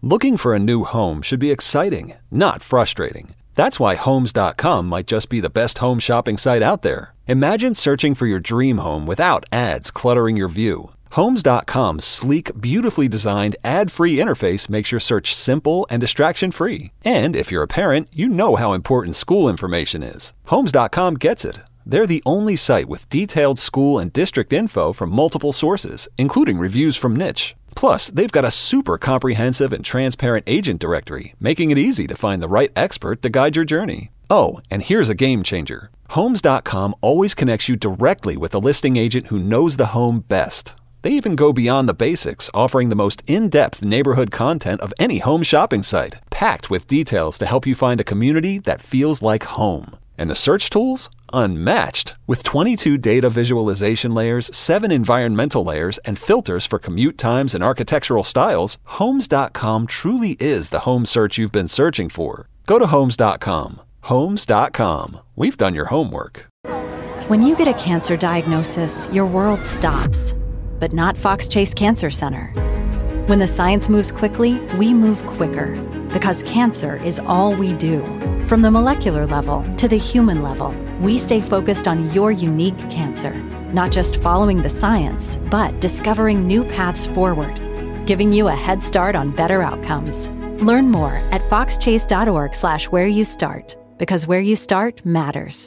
Looking for a new home should be exciting, not frustrating. That's why Homes.com might just be the best home shopping site out there. Imagine searching for your dream home without ads cluttering your view. Homes.com's sleek, beautifully designed, ad-free interface makes your search simple and distraction-free. And if you're a parent, you know how important school information is. Homes.com gets it. They're the only site with detailed school and district info from multiple sources, including reviews from Niche. Plus, they've got a super comprehensive and transparent agent directory, making it easy to find the right expert to guide your journey. Oh, and here's a game changer. Homes.com always connects you directly with a listing agent who knows the home best. They even go beyond the basics, offering the most in-depth neighborhood content of any home shopping site, packed with details to help you find a community that feels like home. And the search tools? Unmatched. With 22 data visualization layers, 7 environmental layers, and filters for commute times and architectural styles, Homes.com truly is the home search you've been searching for. Go to Homes.com. Homes.com. We've done your homework. When you get a cancer diagnosis, your world stops. But not Fox Chase Cancer Center. When the science moves quickly, we move quicker. Because cancer is all we do. From the molecular level to the human level, we stay focused on your unique cancer. Not just following the science, but discovering new paths forward. Giving you a head start on better outcomes. Learn more at foxchase.org/where you start. Because where you start matters.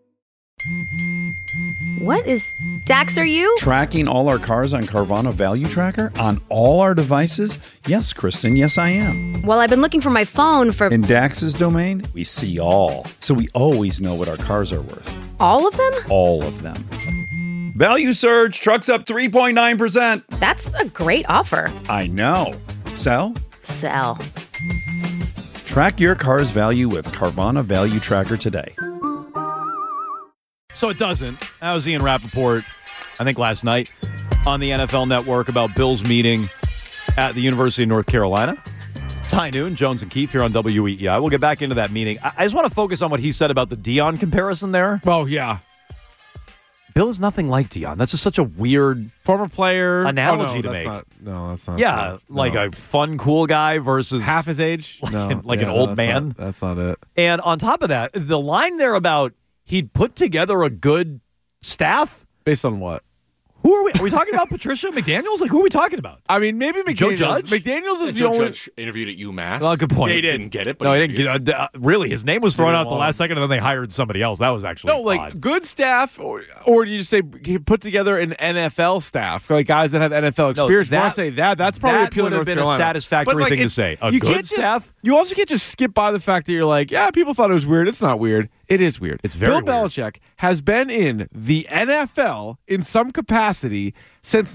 What is Dax, are you? Tracking all our cars on Carvana Value Tracker on all our devices? Yes, Kristen, yes, I am. Well, I've been looking for my phone for... In Dax's domain, we see all. So we always know what our cars are worth. All of them? All of them. Value surge, trucks up 3.9%. That's a great offer. I know. Sell? Sell. Track your car's value with Carvana Value Tracker today. So it doesn't. That was Ian Rappaport, I think last night, on the NFL Network about Bill's meeting at the University of North Carolina. It's high noon. Jones and Keefe here on WEEI. We'll get back into that meeting. I just want to focus on what he said about the Deion comparison there. Oh, yeah. Bill is nothing like Deion. That's just such a weird former player analogy to make. That's not. Yeah, like a fun, cool guy versus half his age. Like an old man. That's not it. And on top of that, the line there about he'd put together a good staff. Based on what? Who are we? Are we talking about Patricia McDaniels? Like, who are we talking about? I mean, maybe McDaniels. Joe Judge? McDaniels is the Joe only... Judge interviewed at UMass. Well, good point. He didn't get it, but no, he didn't get it. Really, his name was thrown out the last second, and then they hired somebody else. That was actually odd. Good staff, or do you just say he put together an NFL staff, like guys that have NFL experience? No, I say that's probably appealing to North Carolina. That would have been a satisfactory thing to say. A good staff? You also can't just skip by the fact that you're like, yeah, people thought it was weird. It's not weird. It is weird. It's very Bill weird. Belichick has been in the NFL in some capacity since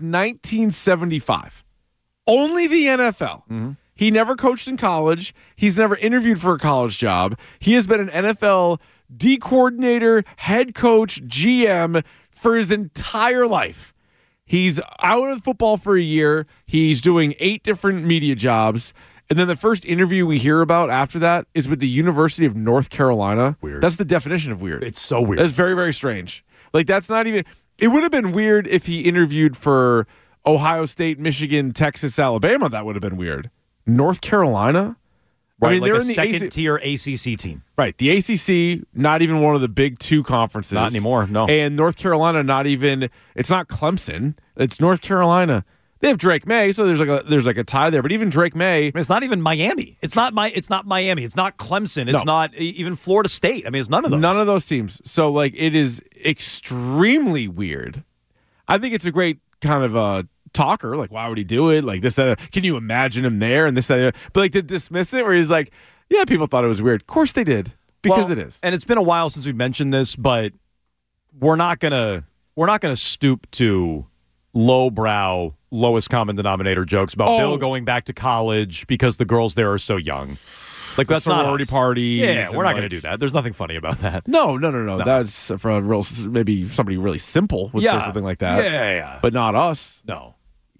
1975. Only the NFL. Mm-hmm. He never coached in college. He's never interviewed for a college job. He has been an NFL D coordinator, head coach, GM for his entire life. He's out of football for a year. He's doing 8 different media jobs. And then the first interview we hear about after that is with the University of North Carolina. Weird. That's the definition of weird. It's so weird. That's very, very strange. Like, that's not even... It would have been weird if he interviewed for Ohio State, Michigan, Texas, Alabama. That would have been weird. North Carolina? Right, I mean, like they're a in the second-tier ACC team. Right. The ACC, not even one of the big 2 conferences. Not anymore, no. And North Carolina, not even... It's not Clemson. It's North Carolina. They have Drake May, so there's like a tie there. But even Drake May, I mean, it's not even Miami. It's not Miami. It's not Clemson. It's not even Florida State. I mean, it's none of those. None of those teams. So like, it is extremely weird. I think it's a great kind of a talker. Like, why would he do it? Like this. Can you imagine him there and this? But like to dismiss it, where he's like, yeah, people thought it was weird. Of course they did, because it is. And it's been a while since we mentioned this, but we're not gonna stoop to lowbrow, lowest common denominator jokes about Bill going back to college because the girls there are so young. Like, that's not sorority parties. Yeah, we're not going to do that. There's nothing funny about that. No. That's for a real, maybe somebody really simple would say something like that. Yeah. But not us. No.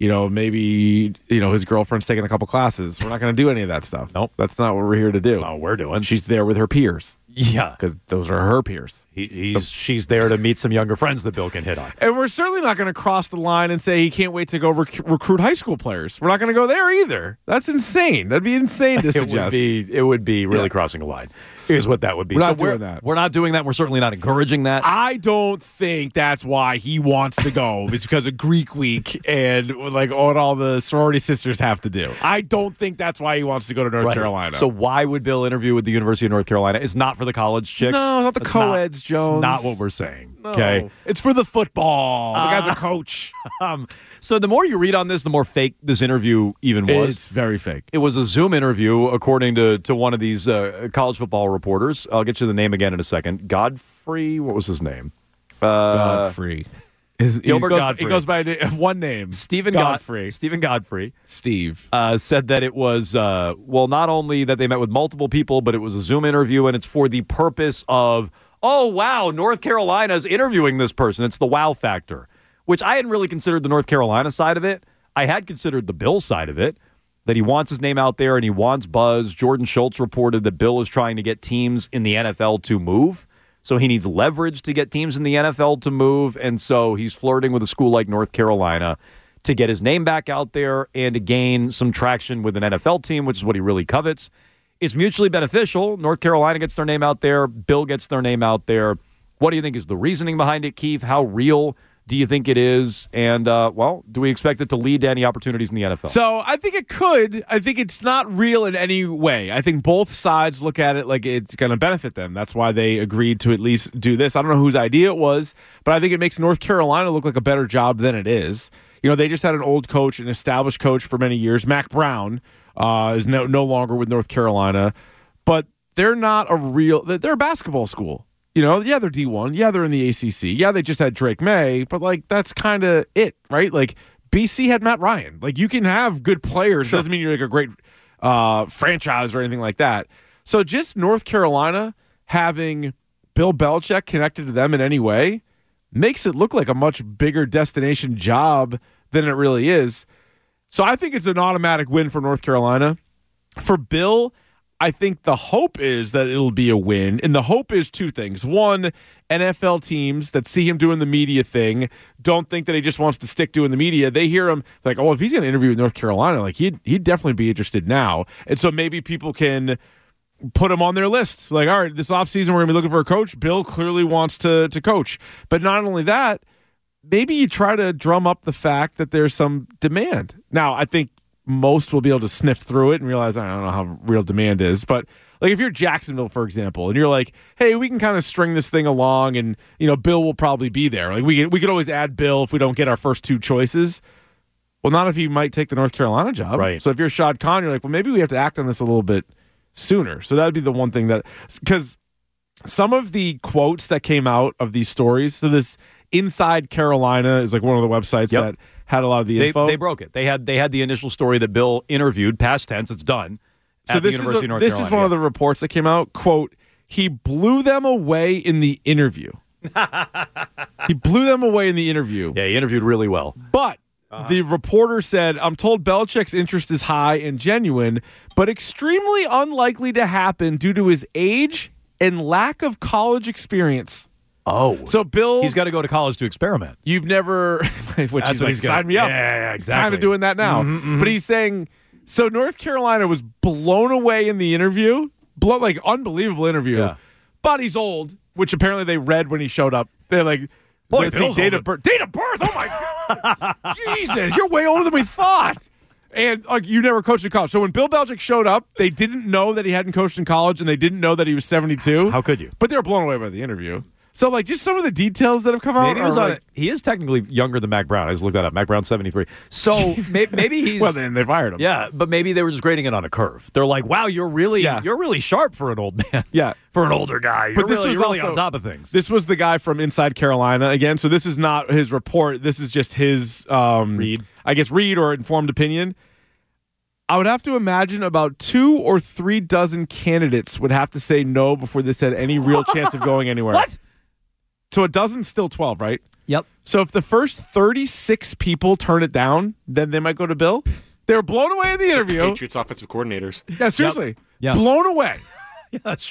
Maybe, his girlfriend's taking a couple classes. We're not going to do any of that stuff. Nope. That's not what we're here to do. That's not what we're doing. She's there with her peers. Yeah. because those are her peers. She's there to meet some younger friends that Bill can hit on. And we're certainly not going to cross the line and say he can't wait to go recruit high school players. We're not going to go there either. That's insane. That'd be insane to suggest. It would be really crossing a line, is what that would be. We're not doing that. We're not doing that. We're certainly not encouraging that. I don't think that's why he wants to go. It's because of Greek Week and like what all the sorority sisters have to do. I don't think that's why he wants to go to North Carolina. So why would Bill interview with the University of North Carolina? It's not for the college chicks. No, it's not the co-eds, Jones. It's not what we're saying. No. Okay. It's for the football. The guy's a coach. So the more you read on this, the more fake this interview even was. It's very fake. It was a Zoom interview, according to one of these college football reporters. I'll get you the name again in a second. Godfrey, what was his name? Godfrey. Gilbert Godfrey. He goes by one name. Stephen Godfrey. Stephen Godfrey. Steve. Said that it was, not only that they met with multiple people, but it was a Zoom interview, and it's for the purpose of, oh, wow, North Carolina's interviewing this person. It's the wow factor, which I hadn't really considered the North Carolina side of it. I had considered the Bill side of it, that he wants his name out there and he wants buzz. Jordan Schultz reported that Bill is trying to get teams in the NFL to move. So he needs leverage to get teams in the NFL to move. And so he's flirting with a school like North Carolina to get his name back out there and to gain some traction with an NFL team, which is what he really covets. It's mutually beneficial. North Carolina gets their name out there. Bill gets their name out there. What do you think is the reasoning behind it, Keith? How real do you think it is? And, do we expect it to lead to any opportunities in the NFL? So I think it could. I think it's not real in any way. I think both sides look at it like it's going to benefit them. That's why they agreed to at least do this. I don't know whose idea it was, but I think it makes North Carolina look like a better job than it is. You know, they just had an old coach, an established coach for many years. Mac Brown is no longer with North Carolina, but they're not they're a basketball school. You know, yeah, they're D1. Yeah, they're in the ACC. Yeah, they just had Drake May, but, like, that's kind of it, right? Like, BC had Matt Ryan. Like, you can have good players. Sure. Doesn't mean you're, like, a great franchise or anything like that. So just North Carolina having Bill Belichick connected to them in any way makes it look like a much bigger destination job than it really is. So I think it's an automatic win for North Carolina. For Bill, I think the hope is that it'll be a win. And the hope is two things. One, NFL teams that see him doing the media thing don't think that he just wants to stick doing the media. They hear him like, oh, if he's going to interview with North Carolina, like he'd definitely be interested now. And so maybe people can put him on their list. Like, all right, this offseason we're going to be looking for a coach. Bill clearly wants to coach. But not only that, maybe you try to drum up the fact that there's some demand. Now, I think most will be able to sniff through it and realize, I don't know how real demand is. But like if you're Jacksonville, for example, and you're like, hey, we can kind of string this thing along and, you know, Bill will probably be there. Like we could always add Bill if we don't get our first two choices. Well, not if he might take the North Carolina job. Right. So if you're Shad Khan, you're like, well, maybe we have to act on this a little bit sooner. So that would be the one thing that, because some of the quotes that came out of these stories, so this Inside Carolina is like one of the websites that had a lot of the info. They broke it. They had the initial story that Bill interviewed, past tense, it's done, at the University of North Carolina. This is one of the reports that came out. Quote, he blew them away in the interview. He blew them away in the interview. Yeah, he interviewed really well. But the reporter said, I'm told Belichick's interest is high and genuine, but extremely unlikely to happen due to his age and lack of college experience. Oh. So Bill, he's got to go to college to experiment. You've never, which he's like, sign me up. Yeah, exactly. Kind of doing that now. But he's saying, so North Carolina was blown away in the interview, like unbelievable interview. Yeah. But he's old, which apparently they read when he showed up. They're like, boy, let's see, date of birth. Date of birth. Oh my God. Jesus, you're way older than we thought. And like, you never coached in college. So when Bill Belichick showed up, they didn't know that he hadn't coached in college, and they didn't know that he was 72. How could you? But they were blown away by the interview. So, like, just some of the details that have come out. Maybe he is technically younger than Mac Brown. I just looked that up. Mac Brown's 73. So maybe he's. Well, then they fired him. Yeah, but maybe they were just grading it on a curve. They're like, wow, you're really sharp for an old man. Yeah. For an older guy. You're really on top of things. This was the guy from Inside Carolina again. So this is not his report. This is just his read or informed opinion. I would have to imagine about 2 or 3 dozen candidates would have to say no before this had any real chance of going anywhere. What? So a dozen's still 12, right? Yep. So if the first 36 people turn it down, then they might go to Bill. They were blown away in the interview. Patriots offensive coordinators. Yeah, seriously. Yep. Blown away. Yeah, that's true.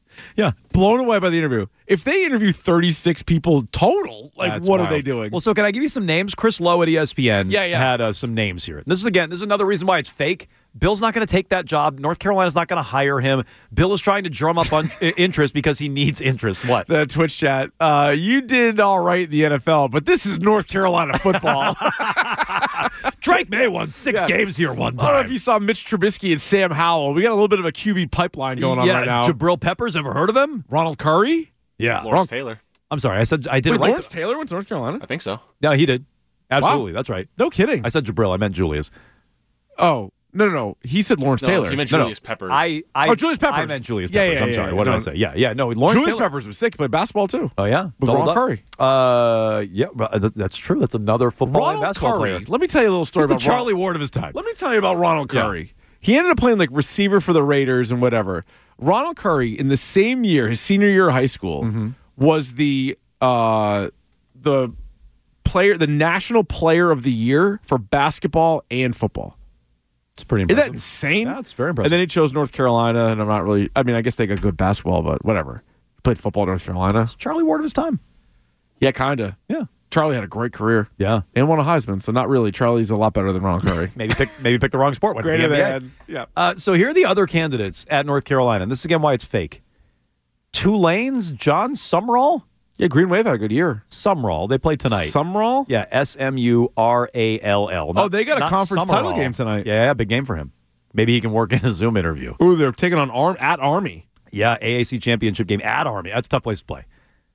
Yeah. Blown away by the interview. If they interview 36 people total, like That's what are wild. they doing? Well, so can I give you some names? Chris Lowe at ESPN Yeah. had some names here. This is another reason why it's fake. Bill's not going to take that job. North Carolina's not going to hire him. Bill is trying to drum up on interest because he needs interest. What? The Twitch chat. You did all right in the NFL, but this is North Carolina football. Drake May won 6 games here one I don't know if time. you saw Mitch Trubisky and Sam Howell. We got a little bit of a QB pipeline going on right now. Jabril Peppers, ever heard of him? Ronald Curry? Yeah. Lawrence Taylor. I'm sorry. I did Wait, right. Lawrence Taylor went to North Carolina? I think so. No, he did. Absolutely. That's right. No kidding. I said Jabril. I meant Julius. Oh, no. He said Lawrence Taylor. He meant No, no. Julius Peppers. Julius Peppers. I meant Julius Yeah, Peppers. yeah, I'm yeah, sorry. yeah. What did No. I say? Yeah. No, Lawrence Julius Taylor. Peppers was sick. He played basketball, too. Oh, yeah? With It's all Ronald done? Curry. Yeah, that's true. That's another football and Ronald basketball Curry. player. Let me tell you a little story He's the about Charlie Ward of his time. Let me tell you about Ronald Yeah. Curry. He ended up playing like receiver for the Raiders and whatever. Ronald Curry, in the same year, his senior year of high school, was the national player of the year for basketball and football. It's pretty Isn't impressive. that insane? Yeah, it's very impressive. And then he chose North Carolina, and I'm not really. I mean, I guess they got good basketball, but whatever. He played football at North Carolina. Charlie Ward of his time. Yeah, kind of. Yeah. Charlie had a great career. Yeah. And won a Heisman, so not really. Charlie's a lot better than Ronald Curry. Maybe pick the wrong sport. Went to the NBA. Yeah. So here are the other candidates at North Carolina. And this is again why it's fake. Tulane's John Sumrall. Yeah, Green Wave had a good year. Sumrall. They play tonight. Sumrall? Yeah, Sumurall. Oh, they got a conference title game tonight. Yeah, big game for him. Maybe he can work in a Zoom interview. Ooh, they're taking on Army. Yeah, AAC championship game at Army. That's a tough place to play.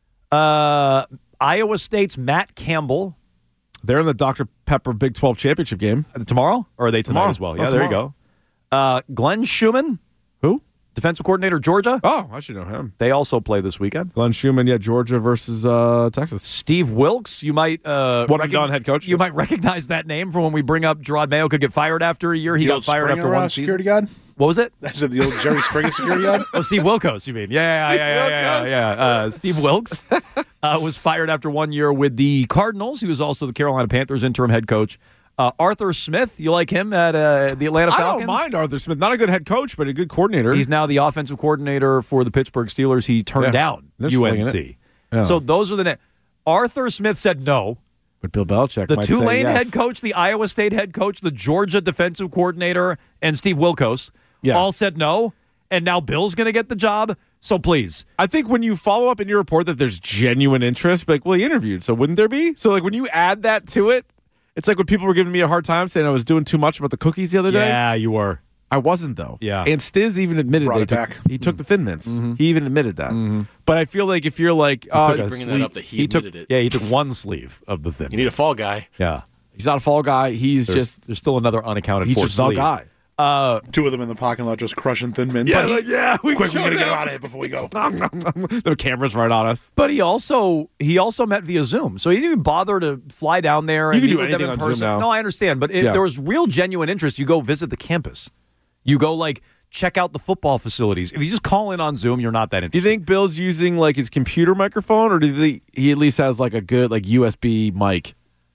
Iowa State's Matt Campbell. They're in the Dr. Pepper Big 12 championship game. Tomorrow? Or are they tonight Tomorrow. as well? Oh, Yeah, there you go. Glenn Schumann, Who? defensive coordinator, Georgia. Oh, I should know him. They also play this weekend. Glenn Schumann, yeah, Georgia versus Texas. Steve Wilkes, you might done head coach. You might recognize that name from when we bring up Gerard Mayo could get fired after a year. He got fired after one season. Security guard? What was it? That's the old Jerry Springer security guard? Oh, Steve Wilkos, you mean? Yeah. Steve Wilkes was fired after 1 year with the Cardinals. He was also the Carolina Panthers interim head coach. Arthur Smith, you like him at the Atlanta Falcons? I don't mind Arthur Smith. Not a good head coach, but a good coordinator. He's now the offensive coordinator for the Pittsburgh Steelers. He turned down They're slinging UNC. it. Yeah. So those are the Arthur Smith said no. But Bill Belichick The might Tulane say yes. head coach, the Iowa State head coach, the Georgia defensive coordinator, and Steve Wilkos all said no. And now Bill's going to get the job. So please. I think when you follow up in your report that there's genuine interest, like, well, he interviewed, so wouldn't there be? So, like, when you add that to it, it's like when people were giving me a hard time saying I was doing too much about the cookies the other day. Yeah, you were. I wasn't, though. Yeah. And Stiz even admitted Brought they it took, back. he took the Thin Mints. He even admitted that. But I feel like if you're like, bringing that up that he took admitted it. Yeah, he took one sleeve of the thin. You need a fall guy. Yeah. he's not a fall guy. He's There's still another unaccounted he's for just the sleeve. guy. Two of them in the parking lot just crushing Thin Mints. we Quick, we showed got to get him. out of here before we go. The camera's right on us. But he also met via Zoom, so he didn't even bother to fly down there. You and can meet do with them anything in on Zoom person. now. No, I understand, but if Yeah. there was real genuine interest, you go visit the campus. You go check out the football facilities. If you just call in on Zoom, you're not that Do you interested. think Bill's using like his computer microphone, or do you think he at least has like a good like USB mic?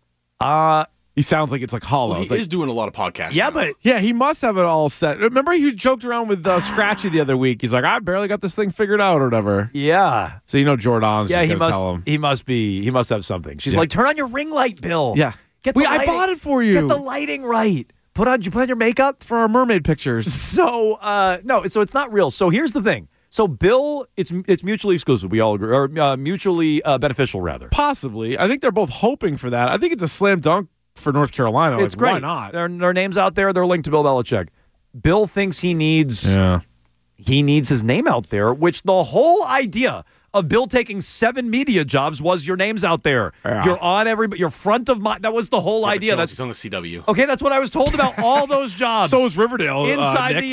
He sounds like it's like hollow. He It's like- is doing a lot of podcasts. Yeah, now. but yeah, he must have it all set. Remember, he joked around with Scratchy the other week. He's like, I barely got this thing figured out, or whatever. yeah, So Jordan's yeah, just he gonna tell him. he must have something. She's Yeah. like, turn on your ring light, Bill. Yeah. Get the I lighting- bought it for you. Get the lighting right. Put on your makeup. for our mermaid pictures. So no, so it's not real. So here's the thing. So Bill, it's mutually exclusive. We all agree, or mutually beneficial, rather. Possibly. I think they're both hoping for that. I think it's a slam dunk for North Carolina. It's like, great. Why not? Their names out there. They're linked to Bill Belichick. Bill thinks he needs his name out there, which the whole idea of Bill taking 7 media jobs was your name's out there. Yeah. You're on you're front of mind. That was the whole idea. Jones, he's on the CW. Okay, that's what I was told about all those jobs. So is Riverdale. Inside Nick. the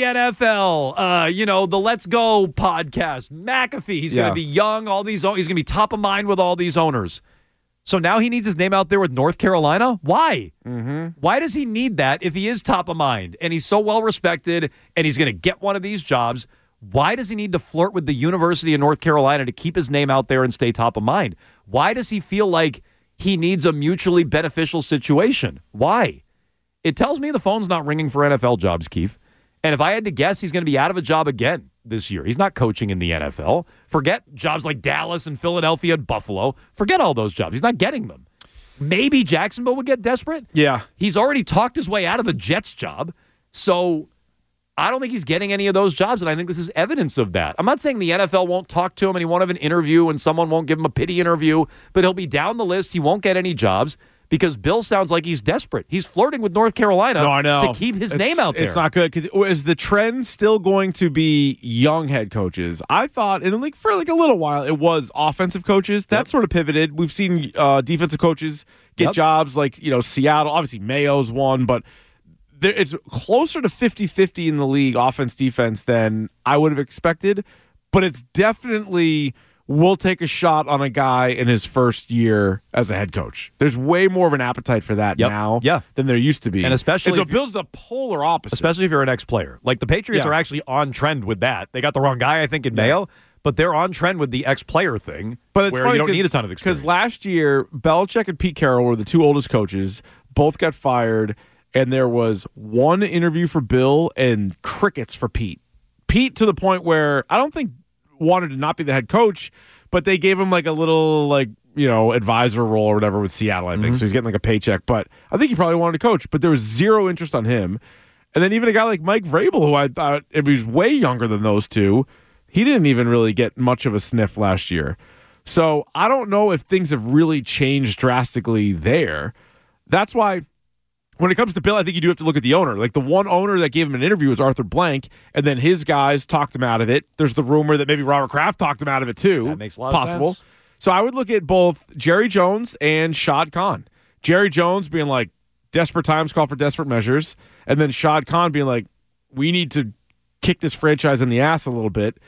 NFL, the Let's Go podcast, McAfee. He's going Yeah. to be young. He's going to be top of mind with all these owners. So now he needs his name out there with North Carolina. Why? Mm-hmm. Why does he need that if he is top of mind and he's so well respected and he's going to get one of these jobs? Why does he need to flirt with the University of North Carolina to keep his name out there and stay top of mind? Why does he feel like he needs a mutually beneficial situation? Why? It tells me the phone's not ringing for NFL jobs, Keith. And if I had to guess, he's going to be out of a job again this year. He's not coaching in the NFL. Forget jobs like Dallas and Philadelphia and Buffalo. Forget all those jobs. He's not getting them. Maybe Jacksonville would get desperate. Yeah. He's already talked his way out of the Jets job. So I don't think he's getting any of those jobs, and I think this is evidence of that. I'm not saying the NFL won't talk to him and he won't have an interview and someone won't give him a pity interview, but he'll be down the list. He won't get any jobs because Bill sounds like he's desperate. He's flirting with North Carolina to keep his name out there. It's not good because is the trend still going to be young head coaches? I thought for a little while it was offensive coaches. That sort of pivoted. We've seen defensive coaches get jobs like Seattle. Obviously Mayo's one, but it's closer to 50-50 in the league, offense-defense, than I would have expected. But it's definitely we'll take a shot on a guy in his first year as a head coach. There's way more of an appetite for that now than there used to be. And especially so Bill's the polar opposite. Especially if you're an ex-player. Like the Patriots are actually on trend with that. They got the wrong guy, I think, in Mayo, but they're on trend with the ex-player thing but it's where funny you don't need a ton of experience. Because last year, Belichick and Pete Carroll were the two oldest coaches. Both got fired. And there was one interview for Bill and crickets for Pete. Pete to the point where I don't think wanted to not be the head coach, but they gave him like a little advisor role or whatever with Seattle, I think. So he's getting like a paycheck. But I think he probably wanted to coach, but there was zero interest on him. And then even a guy like Mike Vrabel, who I thought if he was way younger than those two, he didn't even really get much of a sniff last year. So I don't know if things have really changed drastically there. That's why when it comes to Bill, I think you do have to look at the owner. Like the one owner that gave him an interview was Arthur Blank, and then his guys talked him out of it. There's the rumor that maybe Robert Kraft talked him out of it too. That makes a lot of sense. So I would look at both Jerry Jones and Shad Khan. Jerry Jones being like, desperate times call for desperate measures, and then Shad Khan being like, we need to kick this franchise in the ass a little bit.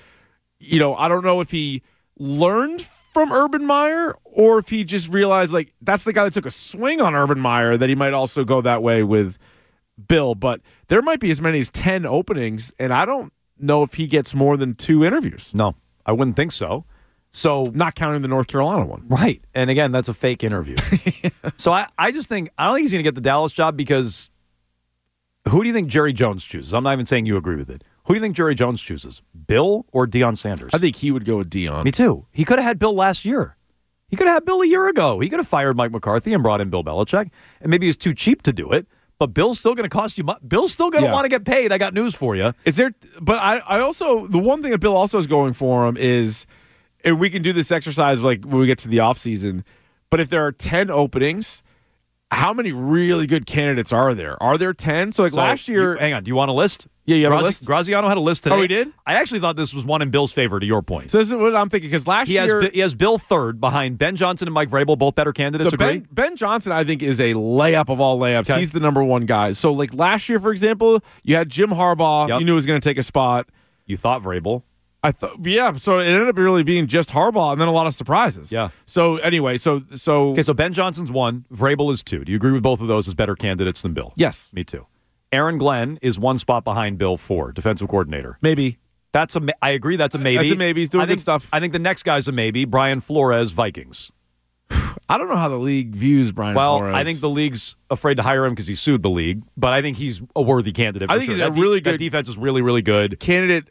I don't know if he learned from Urban Meyer, or if he just realized like that's the guy that took a swing on Urban Meyer, that he might also go that way with Bill. But there might be as many as 10 openings, and I don't know if he gets more than 2 interviews. No, I wouldn't think so. So not counting the North Carolina one. Right. And again, that's a fake interview. So I just think I don't think he's going to get the Dallas job because who do you think Jerry Jones chooses? I'm not even saying you agree with it. Who do you think Jerry Jones chooses? Bill or Deion Sanders? I think he would go with Deion. Me too. He could have had Bill last year. He could have had Bill a year ago. He could have fired Mike McCarthy and brought in Bill Belichick. And maybe he's too cheap to do it. But Bill's still going to cost you money. Bill's still going to want to get paid. I got news for you. Is there? But I also, the one thing that Bill also is going for him is, and we can do this exercise like when we get to the offseason, but if there are 10 openings, how many really good candidates are there? Are there 10? So last year. Hang on. Do you want a list? Yeah, you have a list? Graziano had a list today. Oh, he did? I actually thought this was one in Bill's favor, to your point. So this is what I'm thinking, because last year. He has Bill third behind Ben Johnson and Mike Vrabel, both better candidates. So agree? Ben Johnson, I think, is a layup of all layups. Okay. He's the number one guy. So like last year, for example, you had Jim Harbaugh. Yep. You knew he was going to take a spot. You thought Vrabel. I thought, yeah. So it ended up really being just Harbaugh, and then a lot of surprises. Yeah. So anyway, okay. So Ben Johnson's 1, Vrabel is 2. Do you agree with both of those as better candidates than Bill? Yes, me too. Aaron Glenn is 1 spot behind Bill, 4, defensive coordinator. Maybe. I agree. That's a maybe. That's a maybe. He's doing good stuff. I think the next guy's a maybe. Brian Flores, Vikings. I don't know how the league views Brian Flores. Well, I think the league's afraid to hire him because he sued the league, but I think he's a worthy candidate. I think he's a really good. That defense is really, really good. Candidate.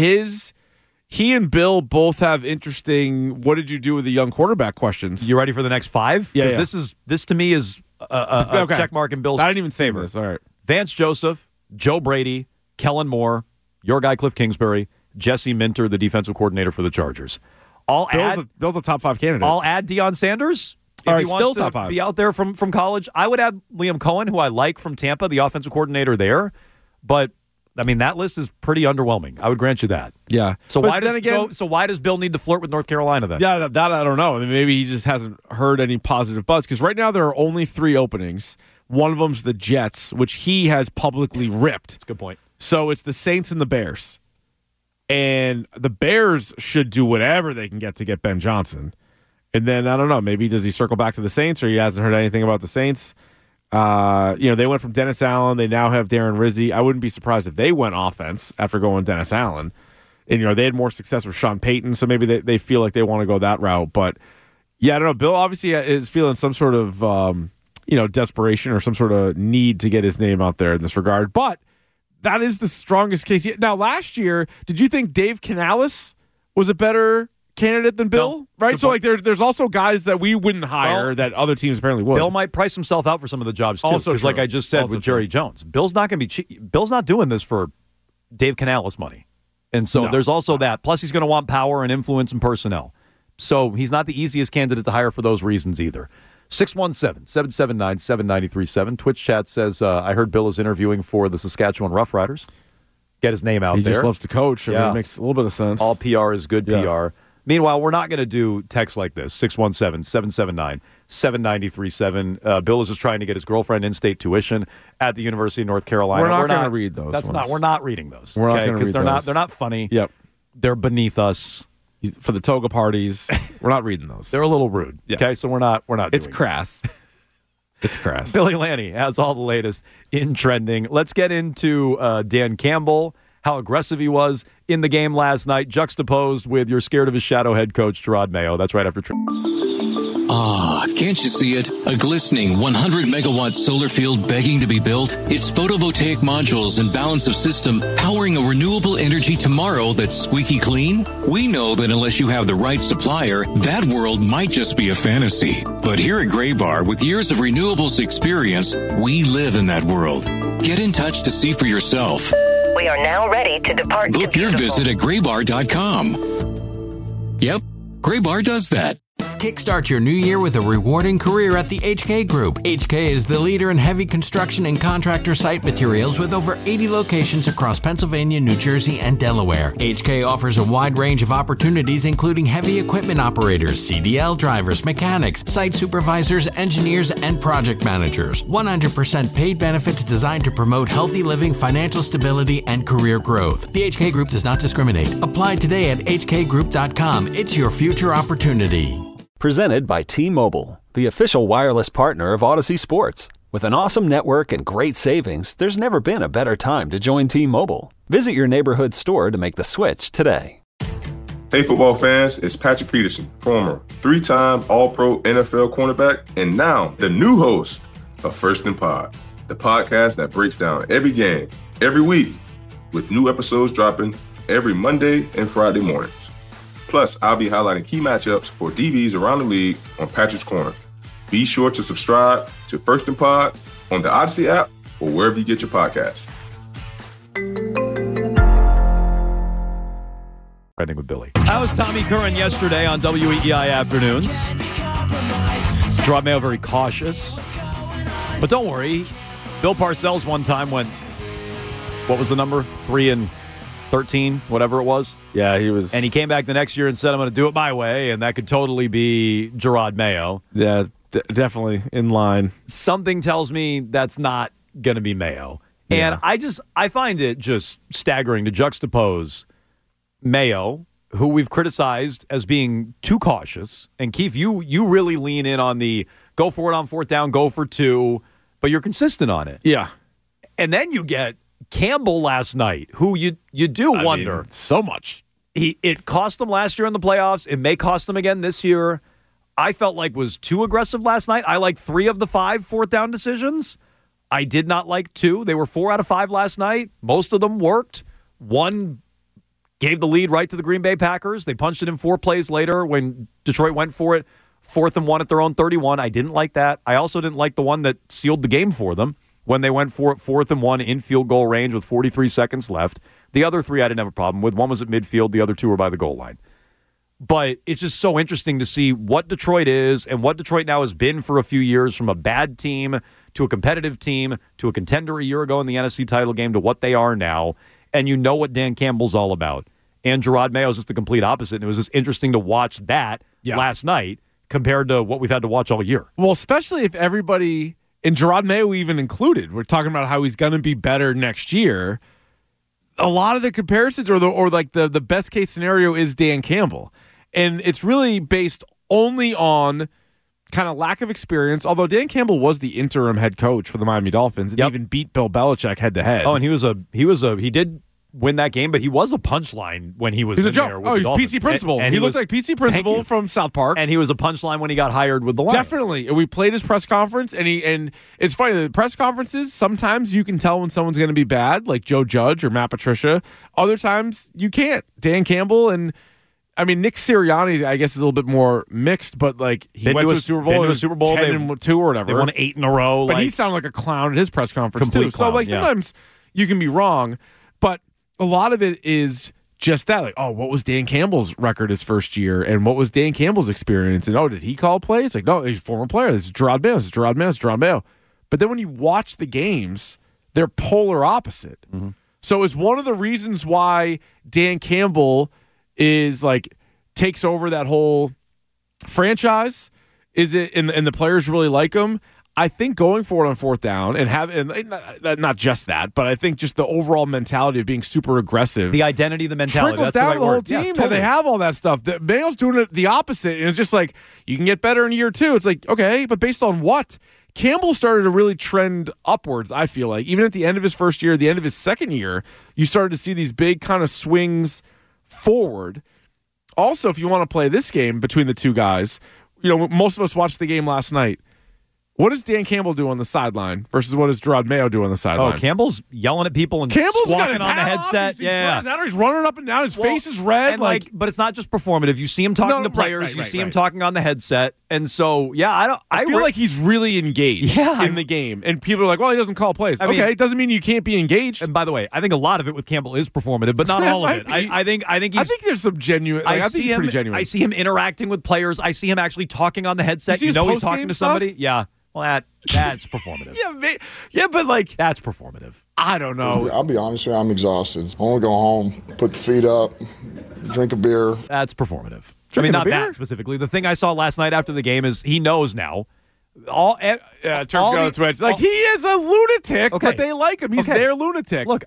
He and Bill both have interesting. What did you do with the young quarterback questions? You ready for the next 5? Yeah. This to me is a check mark in Bill's favor. I didn't even favor this. All right. Vance Joseph, Joe Brady, Kellen Moore, your guy Cliff Kingsbury, Jesse Minter, the defensive coordinator for the Chargers. Bill's a top 5 candidate. I'll add Deion Sanders. If he wants to be out there from college, I would add Liam Cohen, who I like from Tampa, the offensive coordinator there. But I mean, that list is pretty underwhelming. I would grant you that. Yeah. So why does Bill need to flirt with North Carolina then? Yeah, that I don't know. I mean, maybe he just hasn't heard any positive buzz, because right now there are only 3 openings. One of them's the Jets, which he has publicly ripped. That's a good point. So it's the Saints and the Bears. And the Bears should do whatever they can get to get Ben Johnson. And then, I don't know, maybe does he circle back to the Saints, or he hasn't heard anything about the Saints? They went from Dennis Allen. They now have Darren Rizzi. I wouldn't be surprised if they went offense after going Dennis Allen. And, they had more success with Sean Payton, so maybe they feel like they want to go that route. But, yeah, I don't know. Bill obviously is feeling some sort of, desperation or some sort of need to get his name out there in this regard. But that is the strongest case. Now, last year, did you think Dave Canales was a better candidate than Bill? No. Right? So, like, there's also guys that we wouldn't hire that other teams apparently would. Bill might price himself out for some of the jobs, too. Also Because, like I just said with Jerry Jones, Bill's not going to be cheap. Bill's not doing this for Dave Canales money. And so there's also that. Plus, he's going to want power and influence and personnel. So he's not the easiest candidate to hire for those reasons either. 617-779-7937. Twitch chat says, I heard Bill is interviewing for the Saskatchewan Roughriders. Get his name out there. He just loves to coach. I mean, it makes a little bit of sense. All PR is good PR. Meanwhile, we're not going to do text like this, 617-779-7937. Bill is just trying to get his girlfriend in-state tuition at the University of North Carolina. We're not going to read those. We're not reading those. We're not going to read because those. They're not funny. Yep. They're beneath us. For the toga parties, we're not reading those. They're a little rude. Yeah. Okay, so we're not It's doing crass. It's crass. Billy Lanny has all the latest in trending. Let's get into Dan Campbell, how aggressive he was in the game last night, juxtaposed with you're scared of his shadow head coach, Gerard Mayo. That's right after. Ah, can't you see it? A glistening 100-megawatt solar field begging to be built? Its photovoltaic modules and balance of system powering a renewable energy tomorrow that's squeaky clean? We know that unless you have the right supplier, that world might just be a fantasy. But here at Graybar, with years of renewables experience, we live in that world. Get in touch to see for yourself. We are now ready to depart. Book your visit at graybar.com. Yep, Graybar does that. Kickstart your new year with a rewarding career at the HK Group. HK is the leader in heavy construction and contractor site materials with over 80 locations across Pennsylvania, New Jersey, and Delaware. HK offers a wide range of opportunities including heavy equipment operators, CDL drivers, mechanics, site supervisors, engineers, and project managers. 100% paid benefits designed to promote healthy living, financial stability, and career growth. The HK Group does not discriminate. Apply today at hkgroup.com. It's your future opportunity. Presented by T-Mobile, the official wireless partner of Odyssey Sports. With an awesome network and great savings, there's never been a better time to join T-Mobile. Visit your neighborhood store to make the switch today. Hey football fans, it's Patrick Peterson, former 3-time All-Pro NFL cornerback, and now the new host of First and Pod, the podcast that breaks down every game, every week, with new episodes dropping every Monday and Friday mornings. Plus, I'll be highlighting key matchups for DBs around the league on Patrick's Corner. Be sure to subscribe to First and Pod on the Odyssey app or wherever you get your podcasts. Trending with Billy. That was Tommy Curran yesterday on WEEI Afternoons. Gerard Mayo very cautious. But don't worry. Bill Parcells one time went, what was the number? 3-13, whatever it was. Yeah, he was. And he came back the next year and said, I'm going to do it my way. And that could totally be Gerard Mayo. Yeah, definitely in line. Something tells me that's not going to be Mayo. And I find it just staggering to juxtapose Mayo, who we've criticized as being too cautious. And Keith, you really lean in on the go for it on fourth down, go for two, but you're consistent on it. Yeah. And then you get Campbell last night, who you do wonder. So much. It cost them last year in the playoffs. It may cost them again this year. I felt like was too aggressive last night. I like 3 of the 5 fourth down decisions. I did not like 2. They were 4 out of 5 last night. Most of them worked. 1 gave the lead right to the Green Bay Packers. They punched it in 4 plays later when Detroit went for it. 4th and 1 at their own 31. I didn't like that. I also didn't like the one that sealed the game for them when they went for it 4th and 1 in field goal range with 43 seconds left. The other 3 I didn't have a problem with. 1 was at midfield. The other 2 were by the goal line. But it's just so interesting to see what Detroit is and what Detroit now has been for a few years, from a bad team to a competitive team to a contender a year ago in the NFC title game to what they are now. And you know what Dan Campbell's all about. And Gerard Mayo is just the complete opposite. And it was just interesting to watch that last night compared to what we've had to watch all year. Well, especially if everybody, and Gerard Mayo even included, we're talking about how he's going to be better next year. A lot of the comparisons or the best case scenario is Dan Campbell. And it's really based only on kind of lack of experience, although Dan Campbell was the interim head coach for the Miami Dolphins and even beat Bill Belichick head to head. Oh, and he did win that game, but he was a punchline when he was He's a in joke. there with Oh, the he's Dolphins. PC Principal. And he looked like PC Principal from South Park. And he was a punchline when he got hired with the Lions. Definitely. And we played his press conference, and it's funny, the press conferences, sometimes you can tell when someone's going to be bad, like Joe Judge or Matt Patricia. Other times you can't. Dan Campbell and Nick Sirianni, I guess, is a little bit more mixed, but like he went to a Super Bowl. Been to a Super Bowl. 10-2 or whatever. They won 8 in a row. But he sounded like a clown at his press conference too. Clown, so sometimes you can be wrong, but a lot of it is just that. Like, what was Dan Campbell's record his first year, and what was Dan Campbell's experience? And did he call plays? Like, no, he's a former player. This is Gerard Mayo. This is Gerard Mayo. This is Gerard Mayo. But then when you watch the games, they're polar opposite. Mm-hmm. So it's one of the reasons why Dan Campbell is like takes over that whole franchise. Is it and the players really like him? I think going for it on fourth down and not just that, but I think just the overall mentality of being super aggressive, the identity, the mentality, trickles down to the whole team, and they have all that stuff. The Mayo's doing it the opposite, and it's just like you can get better in year 2. It's like, okay, but based on what? Campbell started to really trend upwards, I feel like. Even at the end of his first year, the end of his second year, you started to see these big kind of swings forward. Also, if you want to play this game between the two guys, most of us watched the game last night. What does Dan Campbell do on the sideline versus what does Gerard Mayo do on the sideline? Oh, Campbell's yelling at people and squawking on the headset. He's running up and down. His face is red. And but it's not just performative. You see him talking to players. You see him talking on the headset. And so, I feel like he's really engaged in the game. And people are like, well, he doesn't call plays. It doesn't mean you can't be engaged. And by the way, I think a lot of it with Campbell is performative, but not all of it. I think there's some genuine. I think he's pretty genuine. I see him interacting with players. I see him actually talking on the headset. He's talking to somebody. Stuff? Yeah. Well, that's performative. but that's performative. I don't know. I'll be honest with you, I'm exhausted. I want to go home, put the feet up, drink a beer. That's performative. Not that specifically. The thing I saw last night after the game is he knows now. Terps got on Twitch. He is a lunatic, but they like him. He's their lunatic. Look,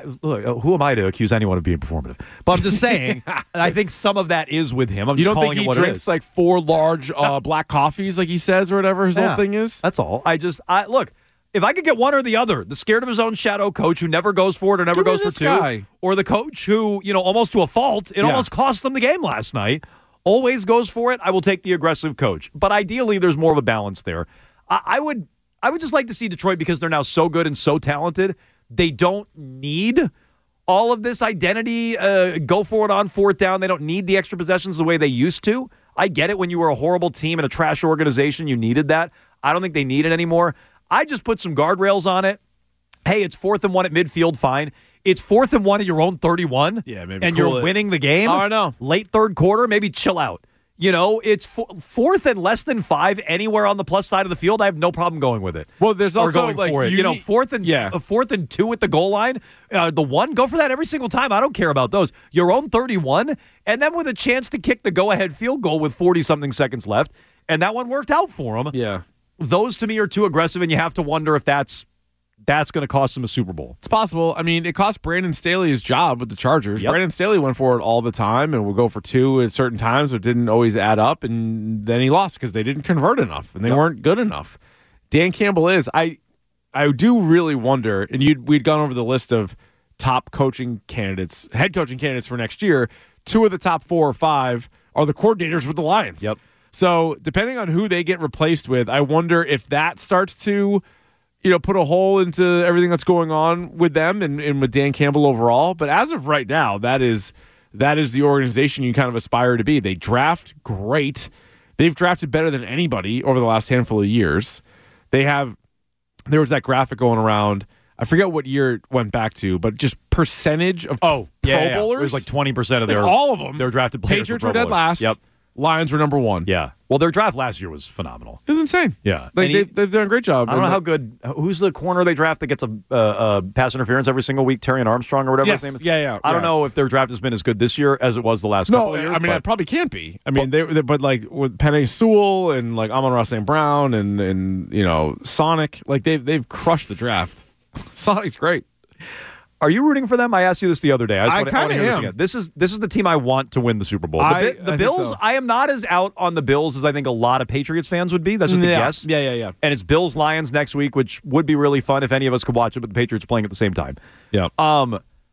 who am I to accuse anyone of being performative? But I'm just saying, I think some of that is with him. I'm just calling it what it is. You don't think he drinks like 4 large black coffees, like he says, or whatever his whole thing is? That's all. Look. If I could get one or the other, the scared of his own shadow coach who never goes for it or never goes for 2, or the coach who, almost to a fault, almost cost them the game last night, always goes for it, I will take the aggressive coach. But ideally, there's more of a balance there. I would just like to see Detroit, because they're now so good and so talented, they don't need all of this identity, go for it on fourth down. They don't need the extra possessions the way they used to. I get it. When you were a horrible team and a trash organization, you needed that. I don't think they need it anymore. I just put some guardrails on it. Hey, it's 4th and 1 at midfield, fine. It's 4th and 1 at your own 31. Yeah, maybe. And you're winning the game. I know. Late third quarter, maybe chill out. It's 4th and less than 5 anywhere on the plus side of the field. I have no problem going with it. Well, there's also going for it. 4th and 2 at the goal line. The 1, go for that every single time. I don't care about those. Your own 31, and then with a chance to kick the go-ahead field goal with 40-something seconds left, and that one worked out for them. Yeah. Those, to me, are too aggressive, and you have to wonder if that's going to cost him a Super Bowl. It's possible. It cost Brandon Staley his job with the Chargers. Yep. Brandon Staley went for it all the time and would go for 2 at certain times, but didn't always add up, and then he lost because they didn't convert enough, and they weren't good enough. Dan Campbell is. I do really wonder, and we'd gone over the list of top coaching candidates, head coaching candidates for next year. 2 of the top 4 or 5 are the coordinators with the Lions. Yep. So depending on who they get replaced with, I wonder if that starts to, put a hole into everything that's going on with them and with Dan Campbell overall. But as of right now, that is the organization you kind of aspire to be. They draft great. They've drafted better than anybody over the last handful of years. There was that graphic going around. I forget what year it went back to, but just percentage of Pro Bowlers. It was like 20% of their all of them. Their drafted players. Patriots were dead last. Yep. Lions were number 1. Yeah. Well, their draft last year was phenomenal. It was insane. Yeah. They've done a great job. I don't know how good. Who's the corner they draft that gets a pass interference every single week? Terrion Armstrong or whatever his name is? Yeah. I don't know if their draft has been as good this year as it was the last couple of years. It probably can't be. But like with Penei Sewell and like Amon-Ra St. Brown and Sonic, like they've crushed the draft. Sonic's great. Are you rooting for them? I asked you this the other day. I kind of am. This is the team I want to win the Super Bowl. The Bills, so. I am not as out on the Bills as I think a lot of Patriots fans would be. That's just a guess. Yeah. And it's Bills-Lions next week, which would be really fun if any of us could watch it, but the Patriots playing at the same time. Yeah.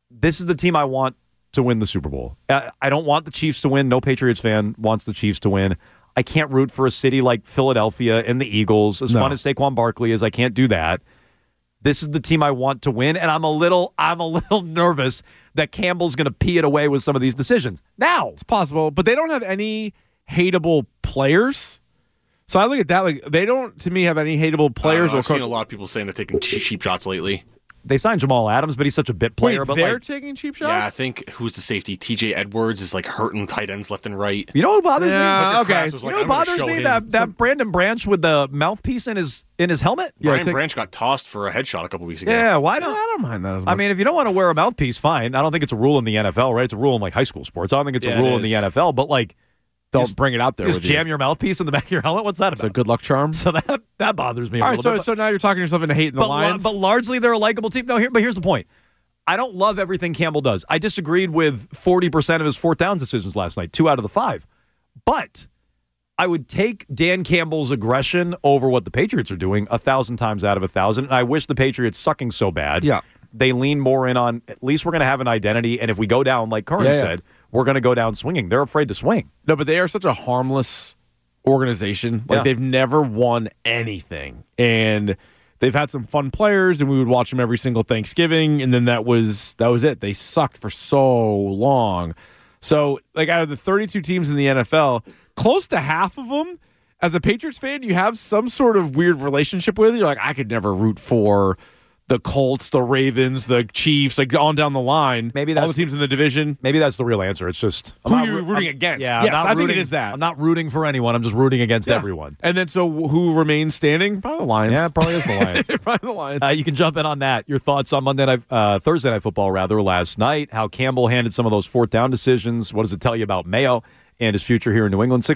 this is the team I want to win the Super Bowl. I don't want the Chiefs to win. No Patriots fan wants the Chiefs to win. I can't root for a city like Philadelphia and the Eagles. As fun as Saquon Barkley is, I can't do that. This is the team I want to win, and I'm a little nervous that Campbell's going to pee it away with some of these decisions. Now, it's possible, but they don't have any hateable players. So I look at that like they don't, to me, have any hateable players. I've seen a lot of people saying they're taking cheap shots lately. They signed Jamal Adams, but he's such a bit player. Wait, but they're taking cheap shots? Yeah, I think who's the safety? TJ Edwards is like hurting tight ends left and right. You know what bothers me? Okay. You know what bothers me? That Brandon Branch with the mouthpiece in his helmet? Brian Branch got tossed for a headshot a couple weeks ago. Yeah, why not? I don't mind that as much. I mean, if you don't want to wear a mouthpiece, fine. I don't think it's a rule in the NFL, right? It's a rule in like high school sports. I don't think it's a rule in the NFL, but like, don't bring it out there. Just jam your mouthpiece in the back of your helmet. What's that about? It's a good luck charm. So that bothers me. All right, so now you're talking yourself into hating the Lions. But largely they're a likable team. But here's the point. I don't love everything Campbell does. I disagreed with 40% of his fourth down decisions last night, 2 out of the 5. But I would take Dan Campbell's aggression over what the Patriots are doing 1,000 times out of 1,000. And I wish the Patriots sucking so bad. Yeah. They lean more in on, at least we're going to have an identity. And if we go down, like Curran said, we're going to go down swinging. They're afraid to swing. No, but they are such a harmless organization. Like they've never won anything. And they've had some fun players, and we would watch them every single Thanksgiving, and then that was it. They sucked for so long. So, like, out of the 32 teams in the NFL, close to half of them, as a Patriots fan, you have some sort of weird relationship with. You're like, I could never root for the Colts, the Ravens, the Chiefs, like on down the line. Maybe that's all the teams in the division. Maybe that's the real answer. It's just who are you rooting against? Yeah, yes, I think it is that. I'm not rooting for anyone. I'm just rooting against everyone. And then so who remains standing? Probably the Lions. Yeah, probably is the Lions. Probably the Lions. You can jump in on that. Your thoughts on Thursday Night Football last night? How Campbell handled some of those fourth down decisions. What does it tell you about Mayo and his future here in New England?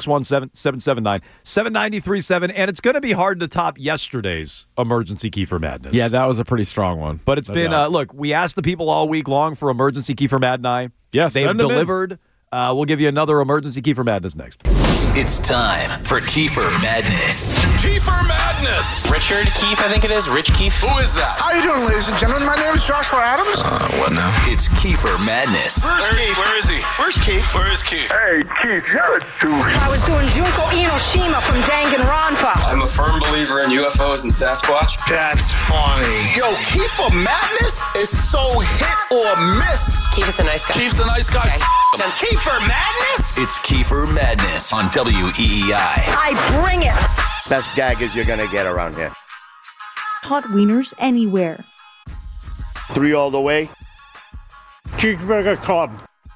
617-779-7937. And it's going to be hard to top yesterday's Emergency Kiefer Madness. Yeah, that was a pretty strong one. But it's been, look, we asked the people all week long for Emergency Kiefer Madness. Yes, they've delivered. We'll give you another Emergency Kiefer Madness next. It's time for Kiefer Madness. Kiefer Madness! Richard Keefe, I think it is. Rich Keefe. Who is that? How you doing, ladies and gentlemen? My name is Joshua Adams. What now? It's Kiefer Madness. Where's Keefe? Where is he? Where's Keefe? Where is Keefe? Hey, Keefe, you're a douche. I was doing Junko Inoshima from Danganronpa. I'm a firm believer in UFOs and Sasquatch. That's funny. Yo, Kiefer Madness is so hit or miss. Keefe is a nice guy. Keefe's a nice guy. Okay. Kiefer Madness? It's Kiefer Madness on WEEI. I bring it. Best gaggers you're gonna get around here. Hot wieners anywhere. 3 all the way. Cheeseburger Club.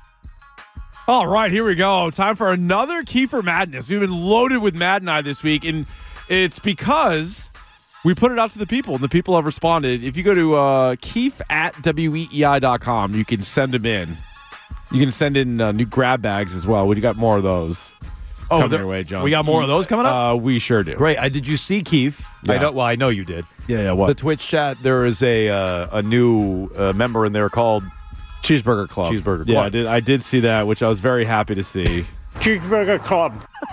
All right, here we go. Time for another Kiefer Madness. We've been loaded with Mad and I this week, and it's because we put it out to the people, and the people have responded. If you go to Keefe@weei.com, you can send them in. You can send in new grab bags as well. We got more of those. Coming your way, John. We got more of those coming up? We sure do. Great. Did you see Keefe? Yeah. I know you did. Yeah, what? The Twitch chat, there is a new member in there called Cheeseburger Club. Cheeseburger Club. Yeah, I did see that, which I was very happy to see. Cheeseburger Club.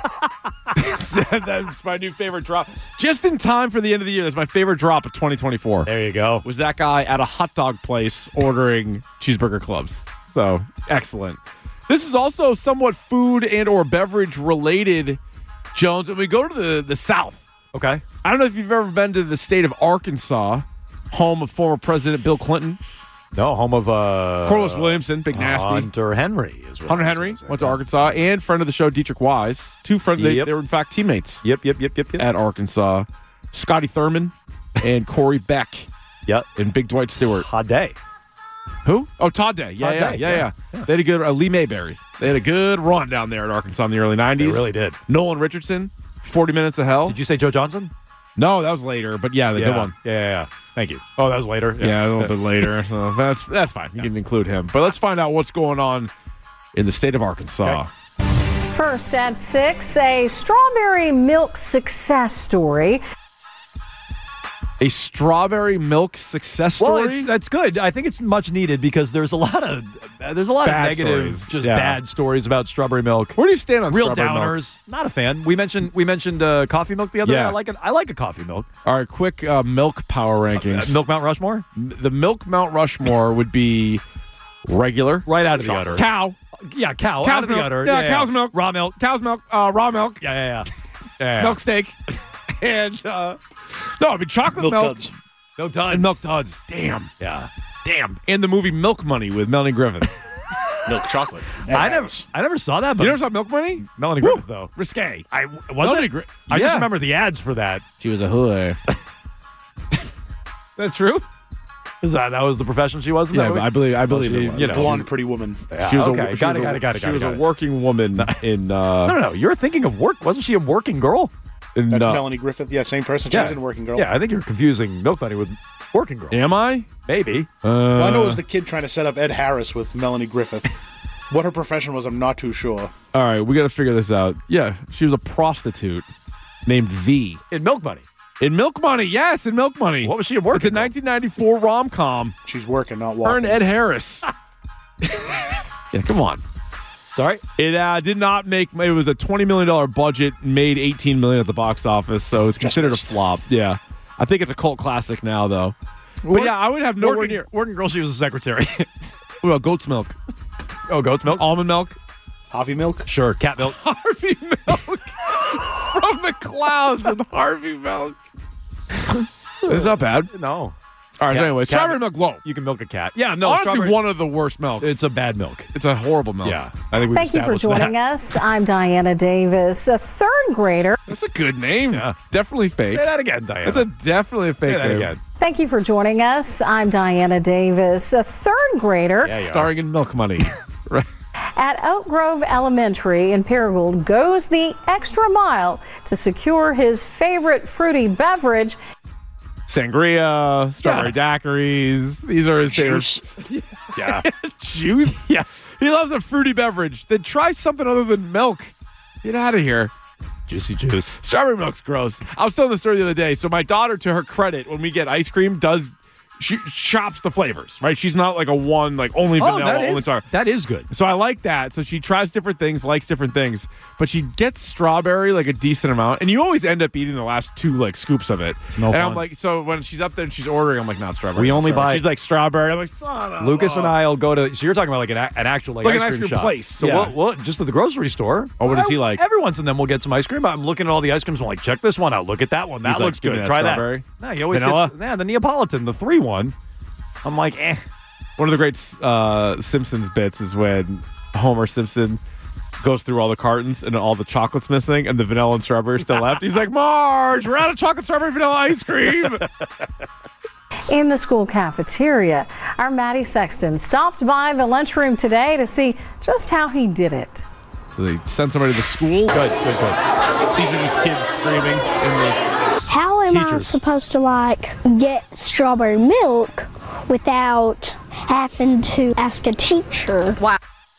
That's my new favorite drop. Just in time for the end of the year. That's my favorite drop of 2024. There you go. Was that guy at a hot dog place ordering Cheeseburger Clubs. So, excellent. This is also somewhat food and or beverage related, Jones. And we go to the South. Okay. I don't know if you've ever been to the state of Arkansas, home of former President Bill Clinton. No, home of Corliss Williamson, Big Nasty. Hunter Henry is what Hunter Henry went to Arkansas, and friend of the show, Dietrich Wise. Two friends. They were in fact teammates. Yep. At Arkansas, Scotty Thurman and Corey Beck. Yep. And Big Dwight Stewart. Todd Day. Who? Oh, Todd Day. Yeah. They had a good Lee Mayberry. They had a good run down there at Arkansas in the early 90s. They really did. Nolan Richardson, 40 Minutes of Hell. Did you say Joe Johnson? No, that was later, but yeah, the good one. Yeah. Thank you. Oh, that was later. Yeah, a little bit later. So that's fine. You can include him. But let's find out what's going on in the state of Arkansas. Okay. First at 6, a strawberry milk success story. A strawberry milk success story? Well, that's good. I think it's much needed because there's a lot of negative, stories. Bad stories about strawberry milk. Where do you stand on real strawberry downers? Milk? Not a fan. We mentioned coffee milk the other day. I like it. I like a coffee milk. All right, quick milk power rankings. Milk Mount Rushmore. The Milk Mount Rushmore would be Regular. Right out of the udder. Cow. Yeah, cow. Cow's out of the milk. udder. Yeah, cow's milk. Raw milk. Cow's milk. Raw milk. Yeah. Milk steak. And, no, I mean, chocolate milk. Duds. Milk duds. And milk duds. Damn. Yeah. Damn. And the movie Milk Money with Melanie Griffith. Milk chocolate. I never saw that. But You never saw Milk Money? Melanie Griffith, though. Risque. I Melanie I Yeah. just remember the ads for that. She was a whore. That true? Is that was the profession she was in? Yeah, that I believe it was. You know, Blonde, pretty woman. Yeah, She was okay. Got it. She was a working woman in. No. You're thinking of work. Wasn't she a working girl? in That's Melanie Griffith. Yeah, same person. She was in Working Girl. Yeah, I think you're confusing Milk Money with Working Girl. Am I? Maybe. Well, I know it was the kid trying to set up Ed Harris with Melanie Griffith. What her profession was, I'm not too sure. All right, we got to figure this out. Yeah, she was a prostitute named V. In Milk Money. In Milk Money, yes, in Milk Money. What was she in Working It's a 1994 rom-com. She's working, not Her walking. and Ed Harris. Yeah, come on. Sorry? It did not make. It was a $20 million budget, made $18 million at the box office, so it's considered a flop. Yeah, I think it's a cult classic now, though. But yeah, I would have nowhere near. Working Girl, she was a secretary. What about goat's milk? Oh, goat's milk? Almond milk? Harvey Milk? Sure, cat milk. Harvey Milk. From the clouds with Harvey Milk. It's not bad. No. All right, so anyway, cat- strawberry milk low. You can milk a cat. Yeah, no. Honestly, strawberry- one of the worst milks. It's a bad milk. It's a horrible milk. Yeah. I think we've Thank you for established joining that. us. I'm Diana Davis, a third grader. That's a good name. Yeah. Definitely fake. Say that again, Diana. That's definitely a fake Say that name. again. Thank you for joining us. I'm Diana Davis, a third grader. Yeah, you are. Starring in Milk Money. Right. At Oak Grove Elementary in Paragould goes the extra mile to secure his favorite fruity beverage. Sangria, strawberry daiquiris. These are his favorites. Yeah. Juice? Yeah. He loves a fruity beverage. Then try something other than milk. Get out of here. Juicy juice. Strawberry milk's gross. I was telling the story the other day. So my daughter, to her credit, when we get ice cream, she chops the flavors, right? She's not like a one, like only vanilla, only chocolate. That is good. So I like that. So she tries different things, likes different things, but she gets strawberry like a decent amount, and you always end up eating the last two like scoops of it. It's no and fun. I'm like, so when she's up there and she's ordering, I'm like, not strawberry. We not only strawberry. buy- She's like strawberry. I'm like, son of Lucas a- and I will go to. So you're talking about like an actual like Like ice an cream ice cream shop. place, So yeah. we'll just at the grocery store. Oh, what does he like? Every once in them we'll get some ice cream. I'm looking at all the ice creams. I'm like, check this one out. Look at that one. That He's like, looks give me good. that Try strawberry. that. No, he always Vanilla? gets the Neapolitan, the 3-1. I'm like, eh. One of the great Simpsons bits is when Homer Simpson goes through all the cartons and all the chocolate's missing and the vanilla and strawberry are still left. He's like, Marge, we're out of chocolate, strawberry, vanilla ice cream. In the school cafeteria, our Maddie Sexton stopped by the lunchroom today to see just how he did it. So they send somebody to the school. Good. These are just kids screaming in the How am I teachers. supposed to get strawberry milk without having to ask a teacher? Wow.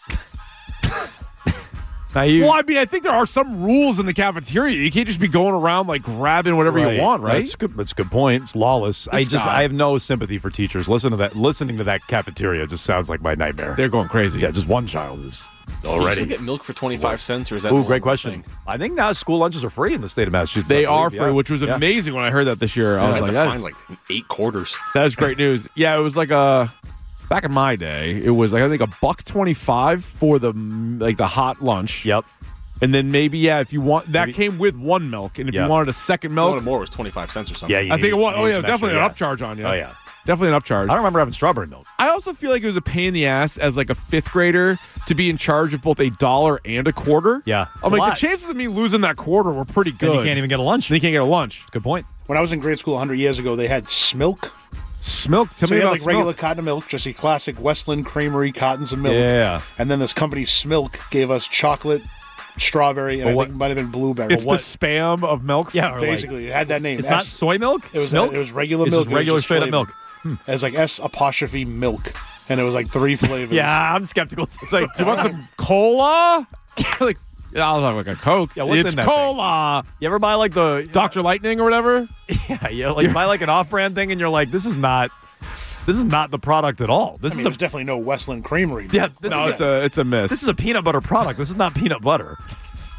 Well, I mean, I think there are some rules in the cafeteria. You can't just be going around like grabbing whatever you want, right? That's a good point. It's lawless. I have no sympathy for teachers. Listening to that cafeteria just sounds like my nightmare. They're going crazy. Yeah, just one child is Do you already. still get milk for 25 cents, or is that? Ooh, no great longer a question. thing? I think now school lunches are free in the state of Massachusetts. They I are believe, free, yeah. which was Yeah. amazing when I heard that this year. I was I like, had to that's find like 8 quarters. that is great news. Yeah, it was like back in my day, it was like I think $1.25 for the hot lunch. Yep. And then maybe if you want that came with one milk, and if you wanted a second If you milk, wanted more, it was 25 cents or something. Yeah, I think it was. you Oh need yeah, it was some definitely extra, an upcharge on you. Oh yeah. Definitely an upcharge. I don't remember having strawberry milk. I also feel like it was a pain in the ass as like a fifth grader to be in charge of both $1 and a quarter. Yeah. I'm like, the chances of me losing that quarter were pretty good. Then you can't even get a lunch. Then you can't get a lunch. Good point. When I was in grade school 100 years ago, they had Smilk. Smilk? Tell So me you had about like Smilk. regular carton of milk, just your classic Westland Creamery cartons of milk. Yeah. And then this company Smilk gave us chocolate, strawberry, and I think it might have been blueberry. It's the spam of milks. Yeah, or Basically, it had that name. It's not soy milk? It was Milk? It was regular It's milk. just regular it was straight up flavored. milk. It was like S' milk, and it was like 3 flavors. Yeah, I'm skeptical. It's like, do you want some cola? Like, I'll have like a Coke. Yeah, what's it's in that cola. You ever buy like the Dr. Lightning or whatever? Yeah, like you buy like an off-brand thing and you're like, this is not the product at all. This I mean, is there's definitely no Westland Creamery. yeah. This No, is it's a miss. This is a peanut butter product. This is not peanut butter.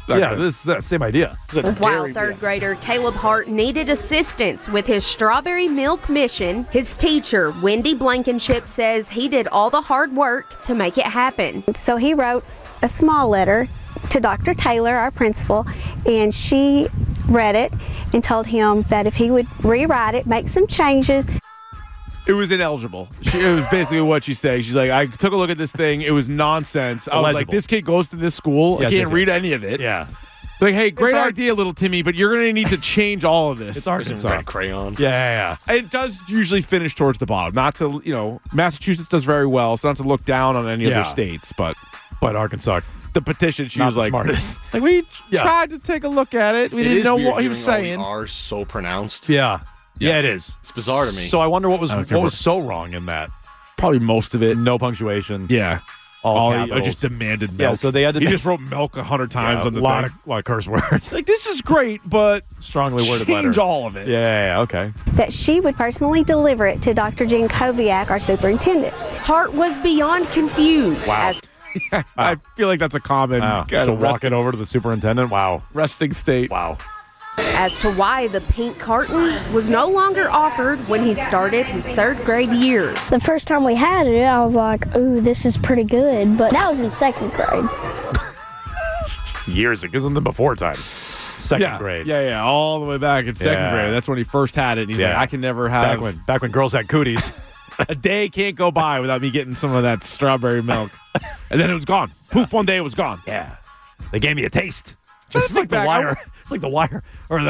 Yeah, this is same idea. While third grader Caleb Hart needed assistance with his strawberry milk mission, his teacher, Wendy Blankenship, says he did all the hard work to make it happen. So he wrote a small letter to Dr. Taylor, our principal, and she read it and told him that if he would rewrite it, make some changes. It was ineligible. It was basically what she's saying. She's like, I took a look at this thing. It was nonsense. I was like, this kid goes to this school. Yes, I can't read any of it. Yeah. Like, hey, great idea, little Timmy, but you're going to need to change all of this. It's Arkansas. Red crayon. Yeah. It does usually finish towards the bottom. Not to, Massachusetts does very well, so not to look down on any other states, but Arkansas. The petition, she Not was the like, smartest. like we tried to take a look at it. We didn't know what he was saying. Are so pronounced. Yeah, it is. It's bizarre to me. So I wonder what was so wrong in that. Probably most of it. No punctuation. Yeah. All I capitals. just demanded milk. Yeah, so they had to. He just wrote milk 100 times on the a lot thing. of curse words. Like, this is great, but strongly worded letter. change all of it. Yeah, okay. That she would personally deliver it to Dr. Jen Koviak, our superintendent. Hart was beyond confused. Wow. I feel like that's a common So walk it over to the superintendent. Wow. Resting state. Wow. As to why the pink carton was no longer offered when he started his third grade year. The first time we had it, I was like, ooh, this is pretty good. But that was in second grade. Years ago. It was in the before times. Second grade. Yeah, all the way back in second grade. That's when he first had it. And he's like, I can never have. Back when girls had cooties. A day can't go by without me getting some of that strawberry milk. And then it was gone. Poof, one day it was gone. Yeah. They gave me a taste. Just like The Wire. It's like The Wire or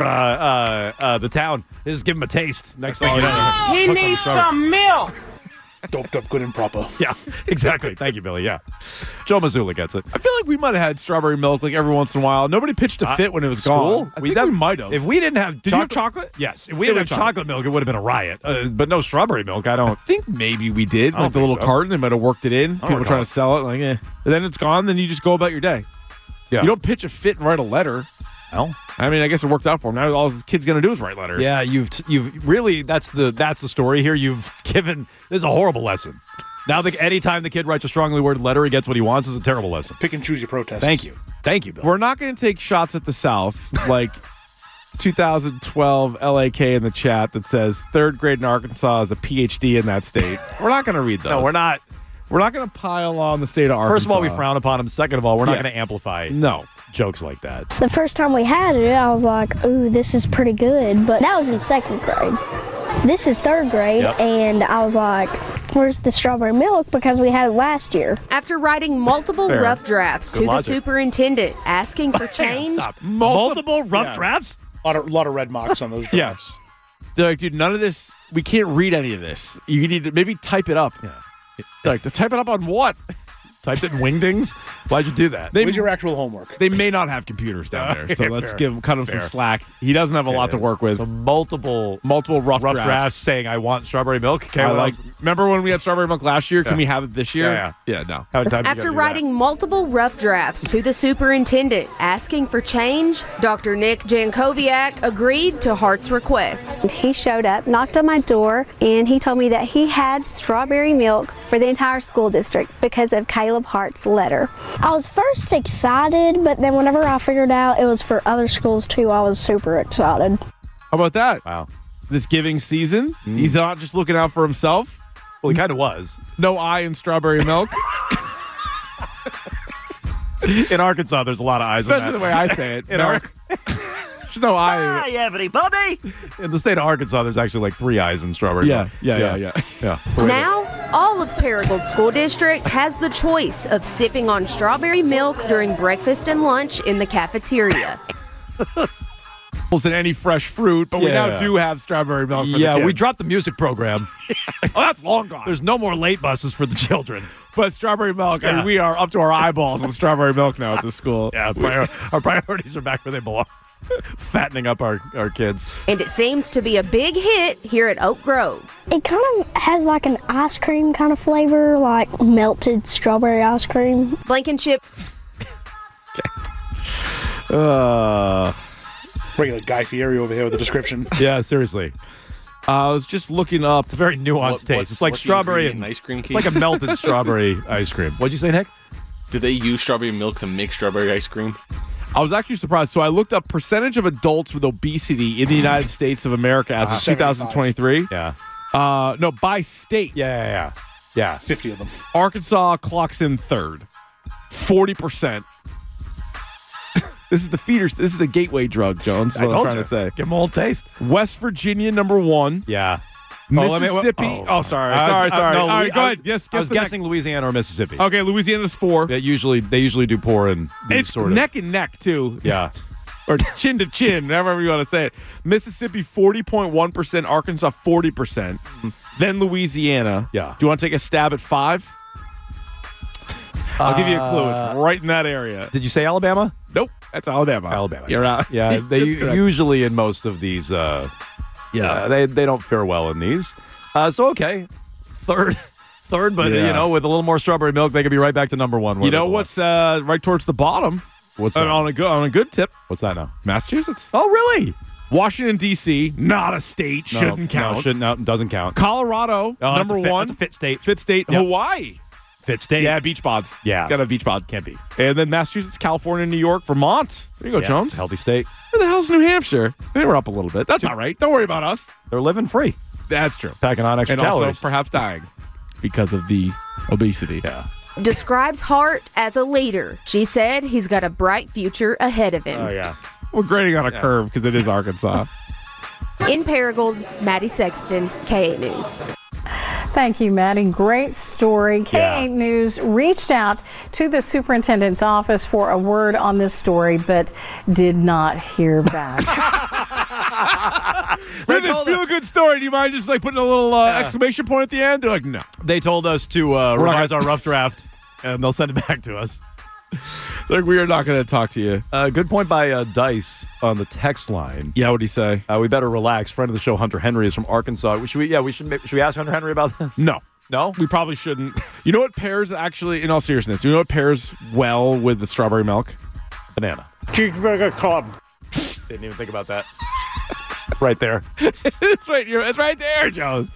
the Town. They just give him a taste. Next thing you know, He needs some milk. Doped up good and proper. Yeah, exactly. Thank you, Billy. Yeah. Joe Mazzulla gets it. I feel like we might have had strawberry milk like every once in a while. Nobody pitched a fit when it was gone. I think we might have. If we didn't have Did you have chocolate? Yes. If we didn't have chocolate milk, it would have been a riot. But no strawberry milk, I think maybe we did. Like the little carton, they might have worked it in. People trying to sell it. Like, And then it's gone, then you just go about your day. Yeah. You don't pitch a fit and write a letter. No. I mean, I guess it worked out for him. Now all this kid's going to do is write letters. Yeah, you've really, that's the story here. You've given, this is a horrible lesson. Now, anytime the kid writes a strongly worded letter, he gets what he wants, is a terrible lesson. Pick and choose your protests. Thank you, Bill. We're not going to take shots at the South like 2012 LAK in the chat that says third grade in Arkansas is a PhD in that state. We're not going to read those. No, we're not. We're not going to pile on the state of Arkansas. First of all, we frown upon them. Second of all, we're not going to amplify jokes like that. The first time we had it, I was like, ooh, this is pretty good. But that was in second grade. This is third grade, and I was like, where's the strawberry milk? Because we had it last year. After writing multiple rough drafts to the superintendent asking for change. Multiple rough drafts? A lot of red marks on those drafts. They're like, dude, none of this, we can't read any of this. You need to maybe type it up. Yeah. Like, to type it up on what? Typed it in Wingdings? Why'd you do that? Where's your actual homework? They may not have computers down there, so let's cut him some slack. He doesn't have a lot to work with. So multiple rough drafts saying, I want strawberry milk. Okay, remember when we had strawberry milk last year? Can we have it this year? Yeah, no. After writing multiple rough drafts to the superintendent asking for change, Dr. Nick Jankoviak agreed to Hart's request. He showed up, knocked on my door, and he told me that he had strawberry milk for the entire school district because of Caleb Hart's letter. I was first excited, but then whenever I figured out it was for other schools too, I was super excited. How about that? Wow. This giving season, he's not just looking out for himself. Well, he kind of was. No I in strawberry milk. In Arkansas, there's a lot of eyes. Especially the way I say it. In Arkansas. There's no I. Hi, everybody. In the state of Arkansas, there's actually like 3 eyes in strawberry milk. Yeah. Now, all of Paragould School District has the choice of sipping on strawberry milk during breakfast and lunch in the cafeteria. Than any fresh fruit, but we now do have strawberry milk for the kids. We dropped the music program. Oh, that's long gone. There's no more late buses for the children. But strawberry milk, I mean, we are up to our eyeballs on strawberry milk now at the school. Yeah, our priorities are back where they belong. Fattening up our kids. And it seems to be a big hit here at Oak Grove. It kind of has like an ice cream kind of flavor, like melted strawberry ice cream. Blankenship. Regular Guy Fieri over here with the description. Yeah, seriously. I was just looking up. It's a very nuanced taste. It's like strawberry and ice cream. It's like a melted strawberry ice cream. What'd you say, Nick? Did they use strawberry milk to make strawberry ice cream? I was actually surprised. So I looked up percentage of adults with obesity in the United States of America as of 2023. Yeah. No, by state. Yeah. 50 of them. Arkansas clocks in third. 40%. This is the feeder. This is a gateway drug, Jones. Is what I'm trying to say. Give them a little taste. West Virginia, number 1. Yeah. Mississippi. Sorry. No, All right, go ahead. Yes, I was guessing Louisiana or Mississippi. Okay, Louisiana's 4. They usually do poor in these It's sort of neck and neck, too. Yeah. Or chin to chin, however you want to say it. Mississippi, 40.1%. Arkansas, 40%. Then Louisiana. Yeah. Do you want to take a stab at 5? I'll give you a clue. It's right in that area. Did you say Alabama? Nope. That's Alabama. You're out. Yeah, they usually in most of these, they don't fare well in these. So, okay. Third, but, with a little more strawberry milk, they could be right back to number 1. You know what's right towards the bottom? What's that? On a good tip. What's that now? Massachusetts. Oh, really? Washington, D.C., not a state. Shouldn't count. Doesn't count. Colorado, number 1. That's a fit state. Fit state. Yep. Hawaii. Fit state. Yeah, beach pods. Yeah. Got a beach pod. Can't be. And then Massachusetts, California, New York, Vermont. There you go, Jones. Healthy state. Where the hell's New Hampshire? They were up a little bit. That's all right. Don't worry about us. They're living free. That's true. Packing on extra calories. And also perhaps dying because of the obesity. Yeah. Describes Hart as a leader. She said he's got a bright future ahead of him. Oh, yeah. We're grading on a curve because it is Arkansas. In Paragould, Maddie Sexton, K8 News. Thank you, Maddie. Great story. K8 News reached out to the superintendent's office for a word on this story, but did not hear back. This feel-good story. Do you mind just putting a little exclamation point at the end? They're like, no. They told us to revise our rough draft, and they'll send it back to us. Like, we are not going to talk to you. Good point by Dice on the text line. Yeah, what'd he say? We better relax. Friend of the show, Hunter Henry, is from Arkansas. Should we ask Hunter Henry about this? No. No? We probably shouldn't. You know what pairs, actually, in all seriousness, you know what pairs well with the strawberry milk? Banana. Cheeseburger Club. Didn't even think about that. Right there. It's right there, Jones.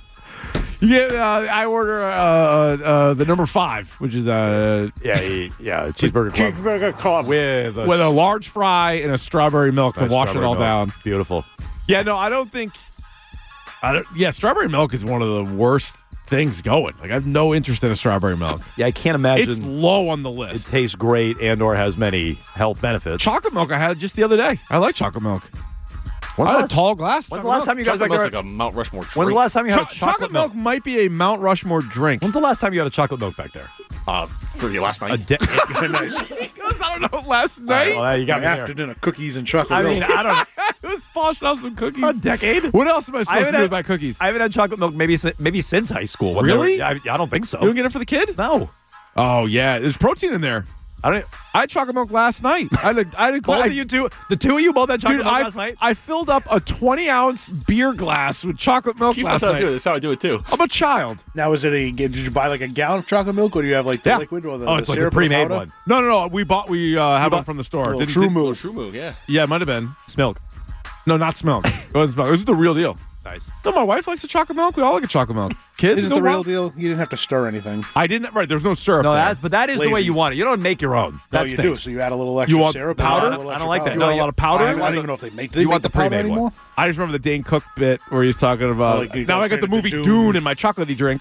I order the number 5, which is cheeseburger club. Cheeseburger Club with a large fry and a strawberry milk to wash it all down. Beautiful. Yeah, no, I don't think. Strawberry milk is one of the worst things going. Like, I have no interest in a strawberry milk. Yeah, I can't imagine. It's low on the list. It tastes great and/or has many health benefits. Chocolate milk I had just the other day. I like chocolate milk. I had a tall glass. When's the last time you guys like a Mount Rushmore drink? When's the last time you had a chocolate milk? Might be a Mount Rushmore drink. When's the last time you had a chocolate milk back there? Last night. Nice. I don't know. Last night. Well, you got me after dinner cookies and chocolate. I mean, I don't know. It was polishing off some cookies. A decade. What else am I supposed to do with my cookies? I haven't had chocolate milk maybe since high school. Really? I don't think so. You don't get it for the kid? No. Oh yeah, there's protein in there. I had chocolate milk last night. I had both of you two. The two of you both had chocolate milk last night. I filled up a 20-ounce beer glass with chocolate milk last night. That's how I do it too. I'm a child. Now, did you buy a gallon of chocolate milk, or do you have the liquid or the it's like a pre-made one. No. We have one from the store. True Milk, yeah. Yeah, it might have been Smilk. No, not Smilk. It wasn't Smilk. This is the real deal. Nice. No, my wife likes a chocolate milk. We all like a chocolate milk. Kids, is it the real deal? You didn't have to stir anything. I didn't. Right, there's no syrup. No, there. but that is the way you want it. You don't make your own. No, you do. So you add a little extra syrup. Powder? I don't like that. You want a lot of powder? I don't even know if they make. Do you want the powder pre-made anymore? I just remember the Dane Cook bit where he's talking about. Now I got the movie Dune in my chocolatey drink.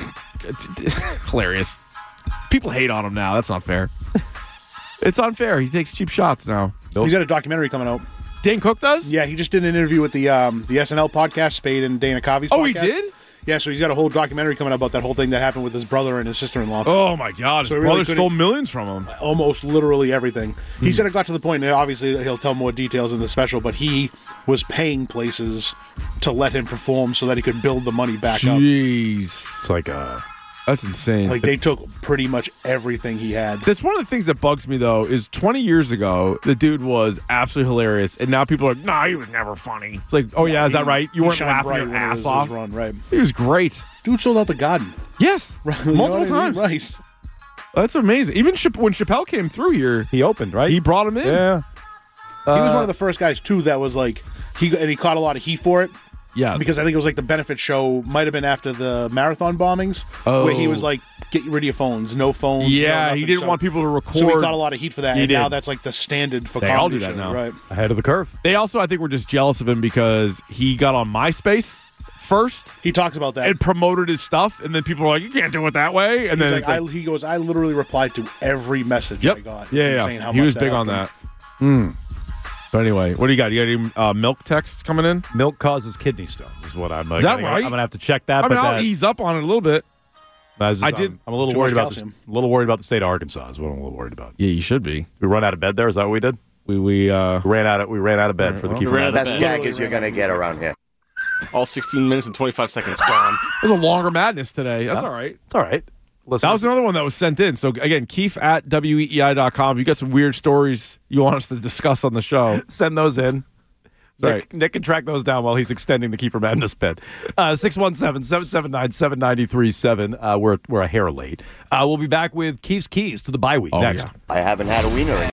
Hilarious. People hate on him now. That's not fair. It's unfair. He takes cheap shots now. He's got a documentary coming out. Dane Cook does? Yeah, he just did an interview with the SNL podcast, Spade and Dana Carvey's podcast. Oh, he did? Yeah, so he's got a whole documentary coming out about that whole thing that happened with his brother and his sister-in-law. Oh, my God. His brother stole millions from him. Almost literally everything. He said it got to the point, and obviously he'll tell more details in the special, but he was paying places to let him perform so that he could build the money back up. Jeez. It's like that's insane. Like, they took pretty much everything he had. That's one of the things that bugs me, though, is 20 years ago, the dude was absolutely hilarious, and now people are like, nah, he was never funny. It's like, oh, yeah, is that right? You weren't laughing your ass off? Run, right. He was great. Dude sold out the Garden. Yes. Multiple times. Right. That's amazing. Even when Chappelle came through here, he opened, right? He brought him in. Yeah. He was one of the first guys, too, that was like, he caught a lot of heat for it. Yeah. Because I think it was like the benefit show might have been after the marathon bombings, where he was like, get rid of your phones, no phones. Yeah, no he didn't want people to record. So he got a lot of heat for that, He and did. now that's like the standard for They comedy all do that shows, now. right? Ahead of the curve. They also, I think, were just jealous of him because he got on MySpace first. He talks about that and promoted his stuff, and then people are like, "You can't do it that way." And He's then like, he goes, I literally replied to every message I got. It's insane how he much was big on that. But anyway, what do you got? You got any milk texts coming in? Milk causes kidney stones, is what I'm. Is that right? I'm gonna have to check that. I mean, but I'll ease up on it a little bit. I did. I'm a little worried about a little worried about the state of Arkansas. Is what I'm a little worried about. Yeah, you should be. We run out of bed there. Is that what we did? We ran out of bed for the Kiefer Madness. Best gag is you're going to get around here. All 16 minutes and 25 seconds gone. It was a longer madness today. That's all right. It's all right. Listen, that was another one that was sent in. So again, Keith at weei.com. You got some weird stories you want us to discuss on the show. Send those in. Right. Nick can track those down while he's extending the Kiefer Madness bed. 617-779-7937. We're a hair late. We'll be back with Keith's Keys to the bye week next. I haven't had a wiener in